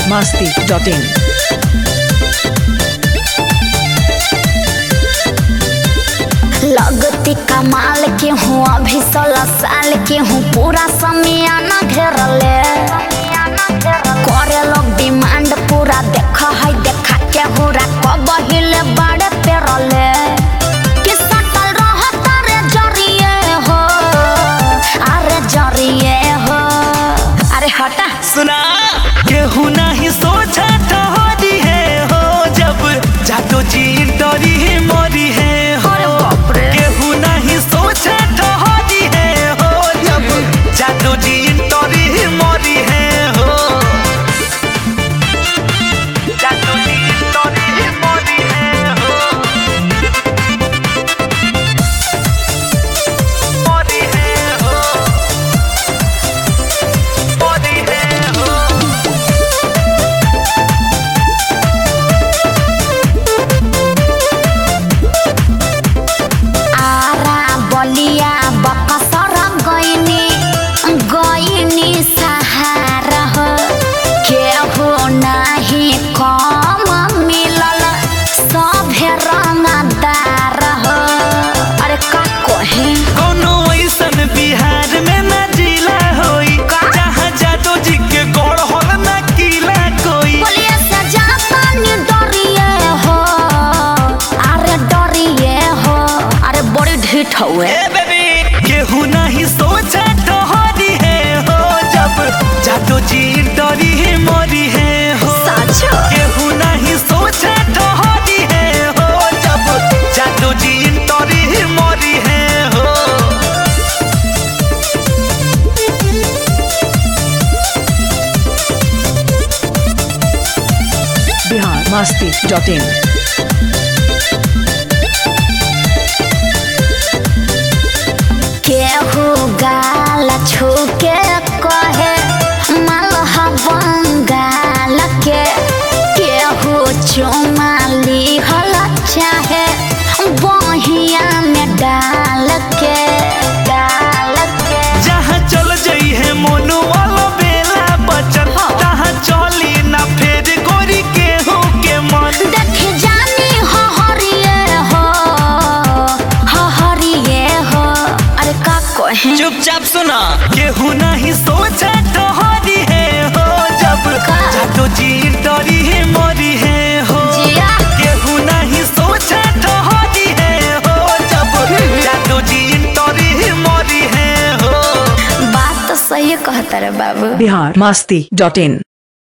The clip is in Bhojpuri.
biharmasti.in लगती कमाल के हूँ अभी 16 साल के हूँ पूरा समियाना घेरले करे लोग डिमांड पूरा देखा है देखा के हुरा कब हिले बड़े पेरले कि सटल रहता रे जरिए हो अरे जरिए हो अरे हटा सुना केहू नहीं सोचा ठहरी है हो जब जादू जी डरी मरी है हो केहू नहीं सोचा ठहरी है हो जब जादू जी डरी मरी है हो जादू जी डरी मरी है हो मरी है हो मरी है हो आरा बलिया बकसर गईनी सहारा हो केहू नहीं कम मिलल सभे रंगदार हो अरे का कहे कोनो ऐसन बिहार में न जिला होई जहाँ जादू जी के गौड़ होल न किला कोई बोलिए सजा पानी डरिए हो अरे डरिए हो अरे बड़ी ढीठ हुए ए बेबी केहू नहीं सोचा ठहरी है हो जब जादू जी डरी मरी है हो साचो केहू नहीं सोचा ठहरी है हो जब जादू जी डरी मरी है हो biharmasti.in केहू गाल छूके कहे मलह बंगाल के केहू चुमा लिहल चाहे बहिया में डाल के जहाँ चल जाई है मोनू वाला बेला बचन तहाँ चली ना फेर गोरी केहू के मन देख जानी हरिये हो अरे का कहे चुपचाप सुना केहू नहीं सोचा ठहरी है हो जब जादू जी डरी मरी है हो जिया केहू नहीं सोचा ठहरी है हो जब जादू जी डरी मरी है हो बात तो सही कहता रे बाबू biharmasti.in